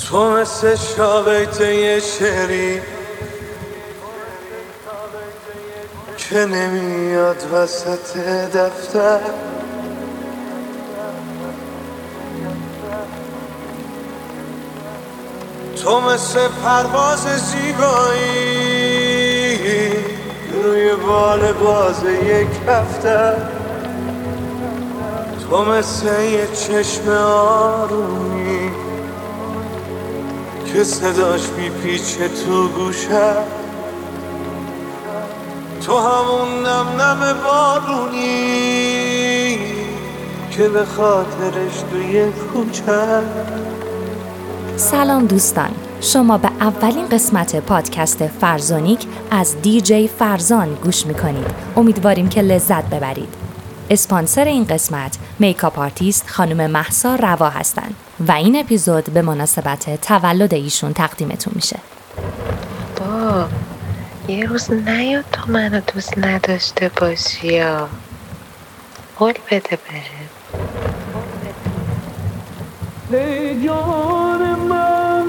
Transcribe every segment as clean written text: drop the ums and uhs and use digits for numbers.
تو مثل شابیت یه شعری که نمیاد وسط دفتر، تو مثل پرواز زیبایی روی بال باز یک هفته، تو مثل یه چشم آرومی که صداش میپیچه تو گوشه، تو همون نم نم بارونی که به خاطرش توی کوچه. سلام دوستان، شما به اولین قسمت پادکست فرزانیک از دیجی فرزان گوش میکنید. امیدواریم که لذت ببرید. اسپانسر این قسمت میکاپ آرتیست خانم مهسا روا هستند و این اپیزود به مناسبت تولد ایشون تقدیمتون میشه. با یه روز نیاد تو منو دوست نداشته باشی یا قول بده بهم. ای جان من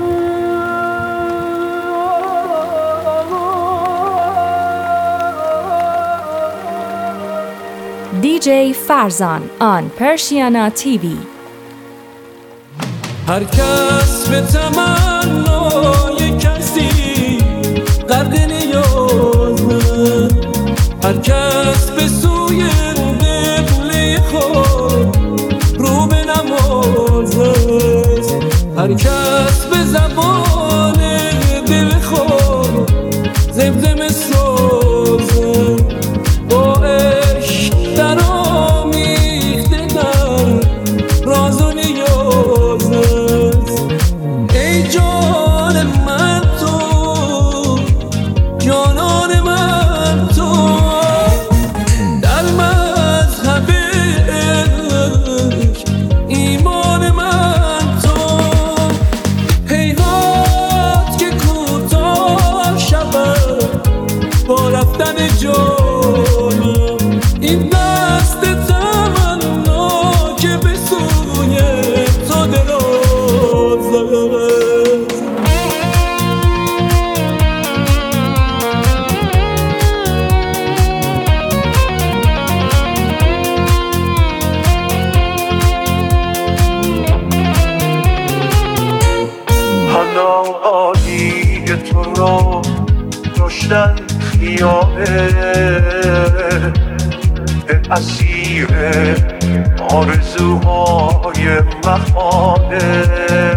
دیجی فرزان آن پرشیانا تیوی. هر کس به تمنای کسی غرق نیازه، هر کس به سوی قبله خود رو به نمازه، هر کس به زبان دل خود زمزمه سازه، با عشق در آمیخته در راز و نیازه. ای جان من تو، جانان من تو، در مذهب عشق ایمان من تو. هیهات که کوتاه شود با رفتن جانم، این دست تمنا که به سوی تو درازه. حالا عالی تو رو داشتن خیاله، اسیر آرزوهای محاله،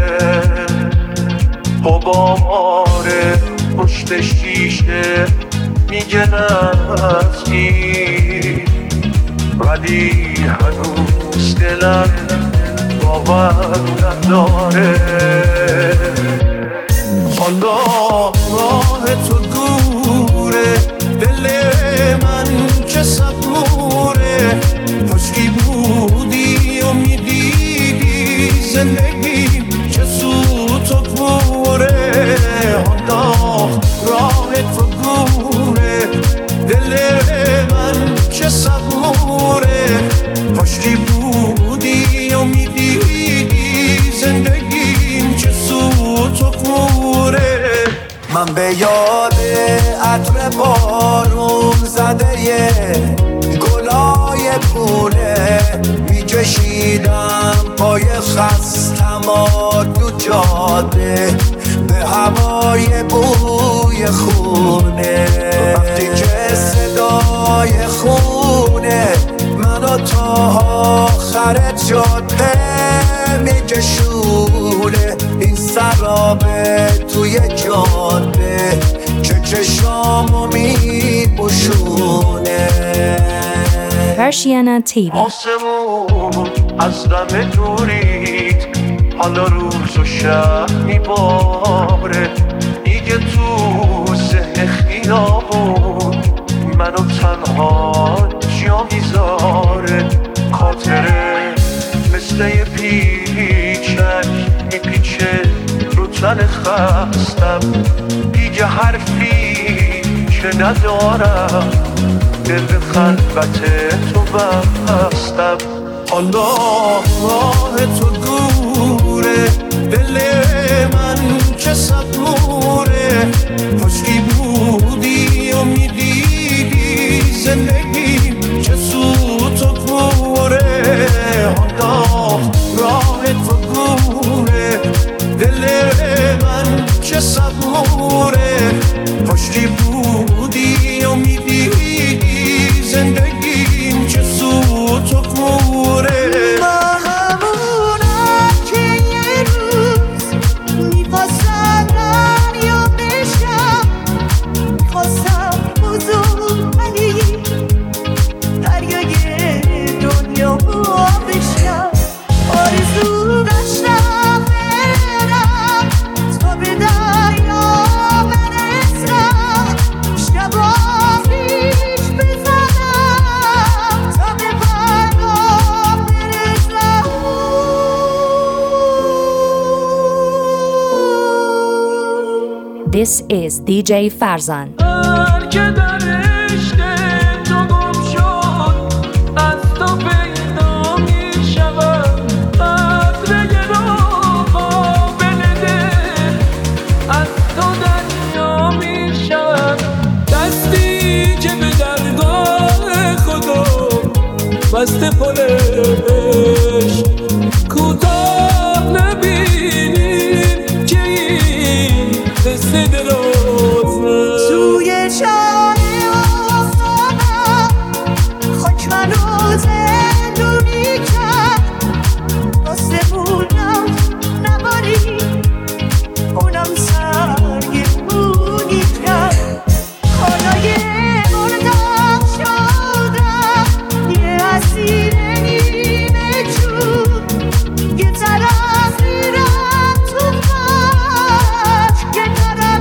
غبار پشت شیشه میگه نزدیک، ولی هنوز دلم باور نداره. حالا راه تو دوره، دل من که صبوره، کاشکی بودی و میدیدی زندگی چه سوت و کوره. حالا راه تو دوره، دل من که صبوره، کاشکی بودی و میدیدی زندگی چه سوت و کوره. من به یاد عطر بارون زده یه گلای پونه میکشیدم پای خستم تو جاده، به هوای بوی خونه. وقتی که صدای خونه منو تا آخر جاده میکشونه، این سرابه توی جاده که چشامو میپوشونه. پرشیانا تیوی. آسمون از غم دورید، حالا روز و شب میباره، دیگه تو ذهن خیابون منو تنها جا میذاره. خاطره مثل یه پیچک میپیچه رو تن خستم، دیگه حرفی که ندارم، دل به خلوت تو بستم. حالا راه تو دوره، دل من که صبوره کاشکی بودی و میدیدی زندگی چه سوت و کوره حالا راه تو گوره دل من که صبوره کاشکی بودی و میدیدی زندگی چه سوت و کوره This is DJ Farzan. بسته پلش کوتاه نبینیم که این قصه درازه توی شانه افتادم خاک منو زندونی کرد آسمونم نباری اونم سرگمونی کرد خانای مردم شدم یه اسیر نیمه جون یه طرف میرم تو خاک که نرم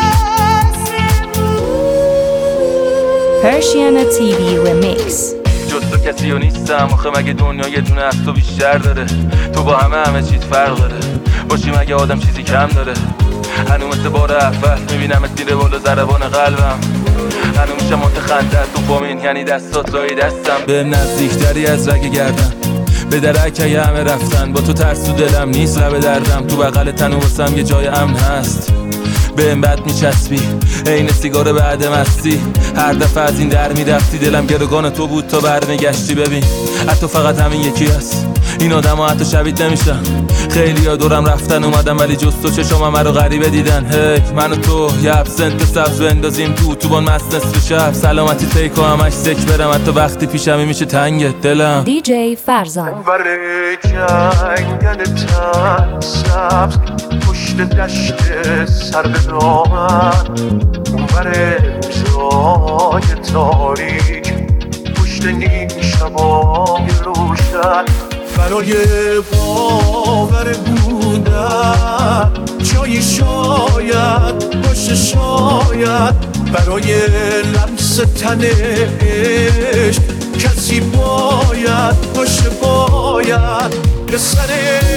Persiana TV Remix. جز تو کسی و نیستم آخه مگه دنیا یه دونه از تو بیشتر داره تو با همه چیز فرق داره باشی مگه آدم چیزی کم داره هنو مثل بار اول میبینمت میره بالا ضربان قلبم هنو میشه متخندت تو فامین یعنی دستات لای دستم به نزدیکتری از رگ گردم به درکه همه رفتن با تو ترس تو دلم نیست لب دردم تو بغل تنو واسم یه جای امن هست به این بد میچسبی عین سیگار بعد مستی هر دفعه از این در میرفتی دلم گروگان تو بود تا برمیگشتی ببین حتی فقط همین یکی هست این آدم ها حتی شبیه نمیشن خیلی ها دورم رفتن اومدم ولی جز تو چشم همه رو غریبه دیدن هی من و تو یه ابسنت سبز بندازیم تو اتوبان مست نصف شب سلامتی تیکو همش سک برم حتی وقتی پیشمی میشه تنگ دلم DJ Farzan. برای جنگل تن سبز پشت دشت سر به دامن اون برای جای تاریک پشت نیم شبای روشن برای باور بودن جایی شاید باشه شاید برای لمس تن عشق کسی باید باشه باید به سر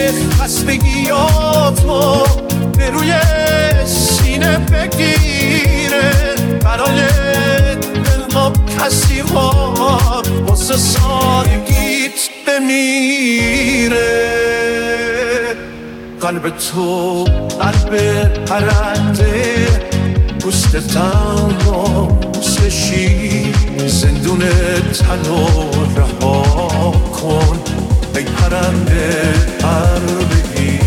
خستگیاتو به روی سینه بگیره برای دل ما کسی ها واسه سادگیت بمیره قلب تو قلب پرنده پوست تنها مثل شیر زندون تنو رها کن ای پرنده پربگی.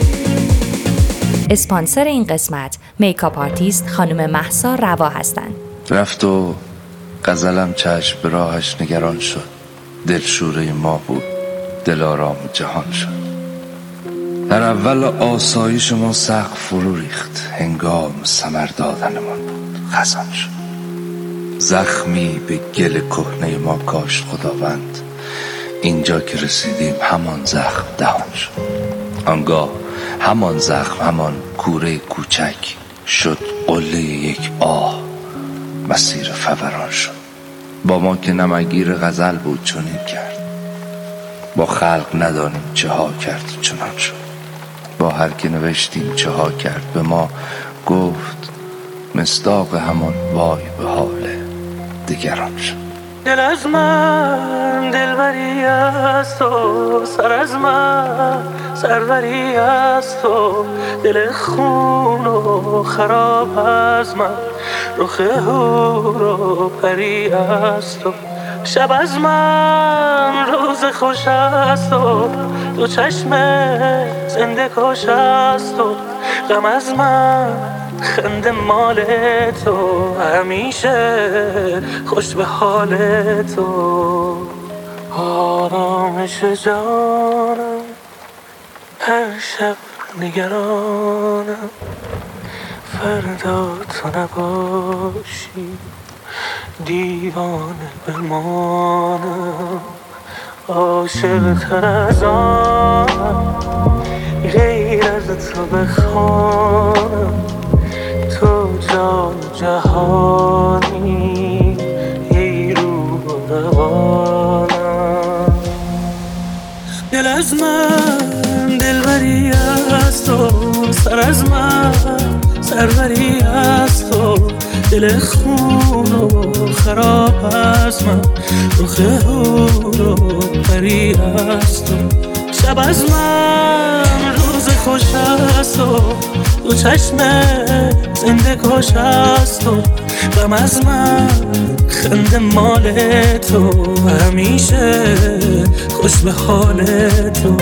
اسپانسر این قسمت میکاپ آرتیست خانم مهسا روا هستند. رفت و غزلم چشم به راهش نگران شد دلشوره ما بود دل آرام جهان شد در اول آسایش ما سقف فرو ریخت هنگام ثمر دادنمان بود خزان شد زخمی به گل کهنه ما کاشت خداوند اینجا که رسیدیم همان زخم دهان شد آنگاه همان زخم همان کوره کوچک شد قله یک آه مسیر فوران شد با ما که نمگیر غزل بود چنین کرد با خلق ندانیم چه ها کرد چنان شد با هر که نوشتیم چه ها کرد به ما گفت مصداق همان وای به حال دگران شد دل از من دلبری است تو، سر از من سروری از تو، دل خون و خراب از من، رخ هور و پری از تو. شب از من روز خوش از تو، دو چشم زنده کش از تو. غم از من خنده مال تو، همیشه خوش به حال تو. آرامش جانم هر شب نگرانم، فردا تو نباشی دیوانه بمانم. عاشق تر از آنم غیر از تو بخوانم، تو جان جهانی ای روح و روانم. دل از من دلبری از تو، سر از من سروری از تو، دل خون و خراب از من، رخ هور و پری از تو. شب از من روز خوش از تو، دو چشم زنده کش از تو. غم از من خنده مال تو، همیشه خوش به حال تو.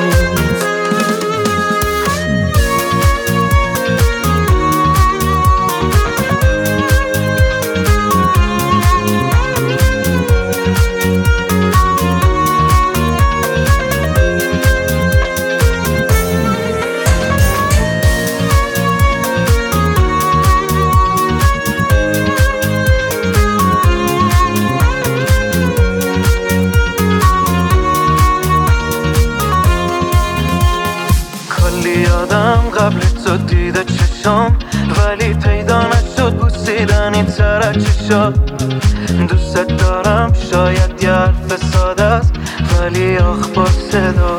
قبل تو دیده چشام، ولی پیدا نشد بوسیدنی تر از چشات. دوست دارم شاید یه حرف ساده است، ولی آخ با صدا.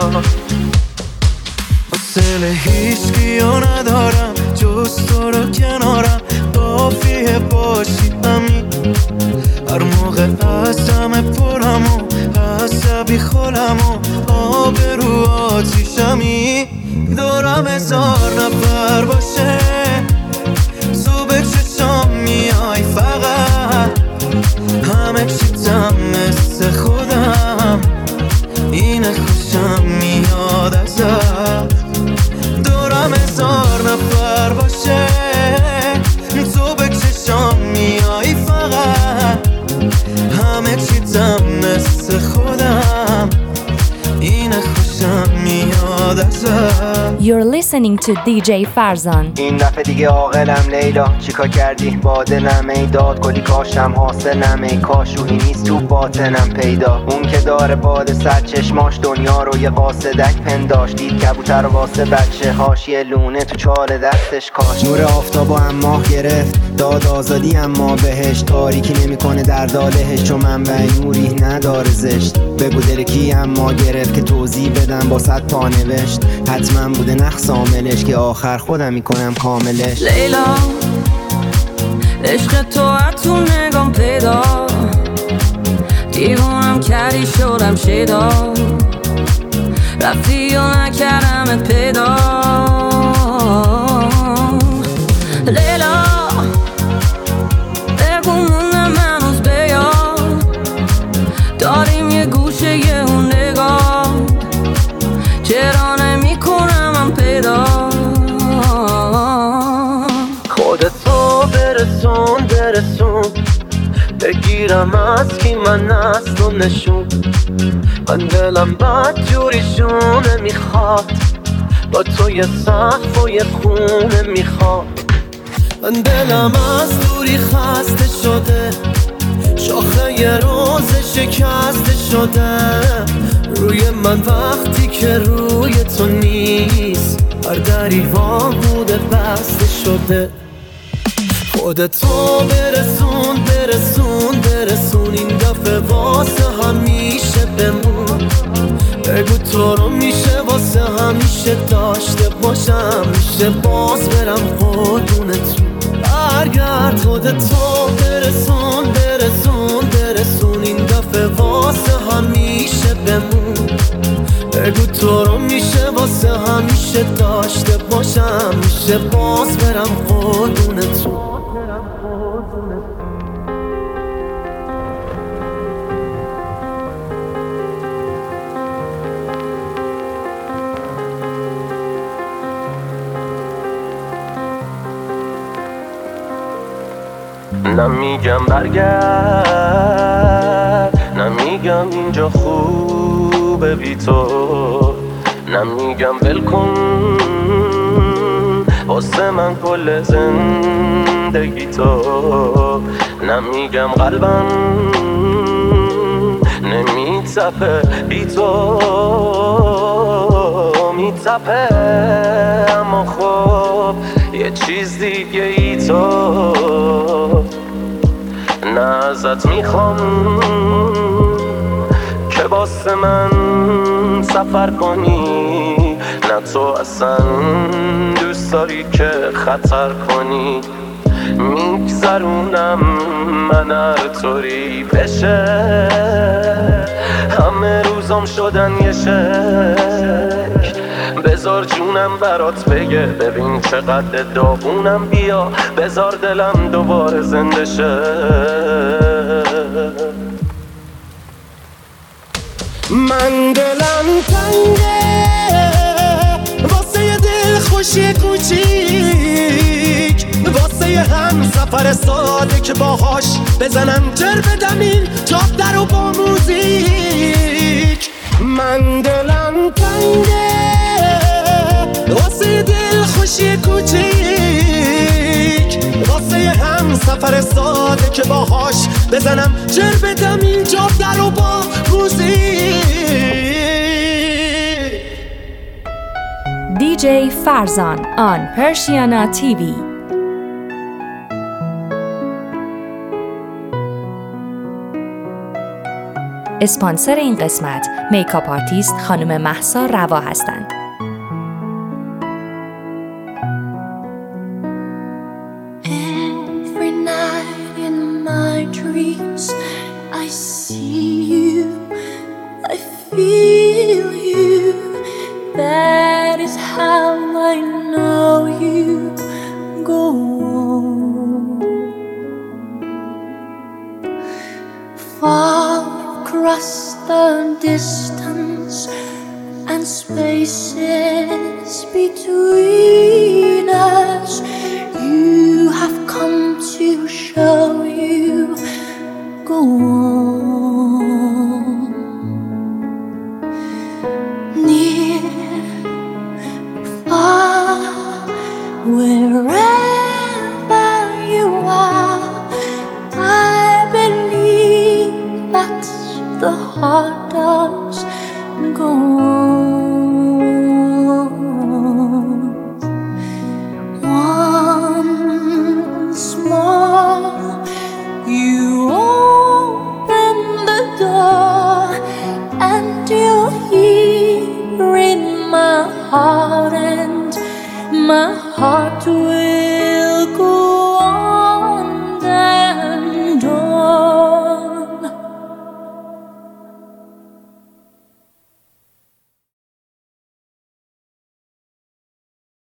حوصله هیچکیو ندارم جز تو رو کنارم، کافیه باشی همین. هر موقع از همه پرم و عصبی خولم و آبرو آتیشمی. دورم 1000 نفر باشه تو به چشام میای، فقط همه چیزم مثل خودم، اینه خوشم میاد ازت. دورم 1000 نفر باشه تو به چشام میای، فقط همه چیزم مثل خودم، اینه خوشم میاد ازت. You're listening to DJ Farzan. این دفعه دیگه عاقلم لیلا، چیکار کردی با دلم ای داد گلی کاشم حاصلم ای کاش روحی نیست تو باطنم پیدا. اون که داره باد سر چشماش دنیا رو یه قاصدک پنداش، دید کبوتر واسه بچه هاش یه لونه تو چال دستش کاش. نور آفتابو اما گرفت داد آزادی، اما بهش تاریکی نمیکنه در دالهش، چون منبع نوری نداره زشت. بگو دل کی اما گرفت که توضیح بدم با 100 پا نوشت، حتما بوده نقص عاملش که آخر خودم میکنم کاملش. لیلا عشق تو تو نگام پیدا، دیوانم کردی شدم شیدا، رفتی و نکردم پیدا. لیلا بگو موندم هنوز بیاد، داریم یه گوشه یه اون نگاه، چرا نمیکنم من پیدا. خودتو برسون بگیرم از کی من از تو نشون. من دلم بد جوریشونه میخواد، با تو یه سقف و یه خونه میخواد. من دلم از دوری خسته شده، شاخه یه روز شکسته شده. روی من وقتی که روی تو نیست، هر دری وا بوده بسته شده. خودتو برسون این دفعه واسه همیشه بمون. بگو تو رو میشه واسه همیشه داشته باشم، میشه باز برم قربونتون. برگرد خودتو برسون این دفعه واسه همیشه بمون. بگو تو رو میشه واسه همیشه داشته باشم، میشه باز برم قربون تو. نمیگم برگرد، نمیگم اینجا خوبه بی تو، نمیگم ول کن واسه من کل زندگی تو، نمیگم قلبم نمیتپه بی تو، میتپه اما خب یه چیز دیگه ای تو. نه ازت میخوام که واسه من سفر کنی، نه تو اصلا دوست داری که خطر کنی. میگذرونم من هر طوری بشه، همه روزام شدن یه شک. بذار جونم برات بگه ببین چقدر داغونم، بیا بذار دلم دوباره زنده شه. من دلم تنگه واسه یه دل خوشی کوچیک، واسه یه هم سفر ساده که باهاش بزنم جر بدم این جاده رو با موزیک. من دلم تنگه واسه یه دل خوشی کوچیک، واسه یه هم سفر ساده که باهاش بزنم جر بدم این جاده رو با موزیک. DJ Farzan on Persiana TV. اسپانسر این قسمت میکاپ آرتیست خانم مهسا روا هستند. Every night in my dreams I see you, I feel you. That is how I know you go on. Far across the distance and spaces between us, you have come to show you go on. Near, far, wherever you are, I believe that's the heart does go on. Once more, you open the door, and you're here in my heart, and my